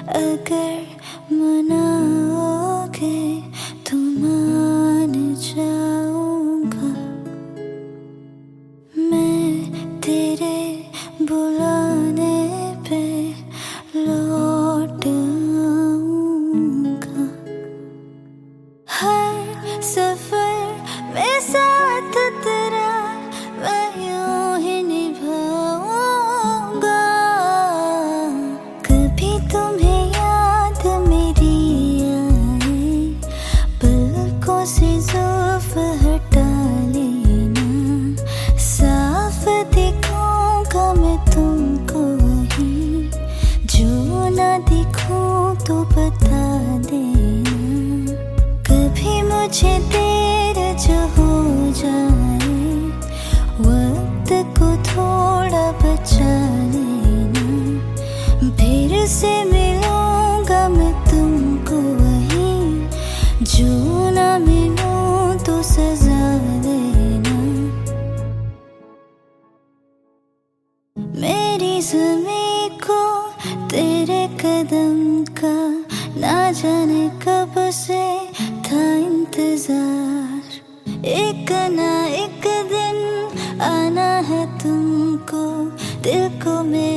अगर मनाओगे तो मान जाऊंगा। मैं तेरे बुलाने पे लौट आऊंगा। हर सफर में साथ तेरा मैं यूं ही निभाऊंगा। कभी तुम्हें याद मेरी आए, पलकों से जुल्फ हटा लेना। साफ दिखूंगा मैं तुमको वहीं, जो ना दिखूं तो बता देना। कभी मुझे देर जो हो जाए, वक्त को थोड़ा बचा लेना। फिर से मिलूंगा मैं तुमको वहीं, जो ना मिलूं तो सजा देना। मेरी ज़मीं को तेरे कदम का ना जाने कब से था इंतजार। एक ना एक दिन आना है तुमको, दिल को मेरे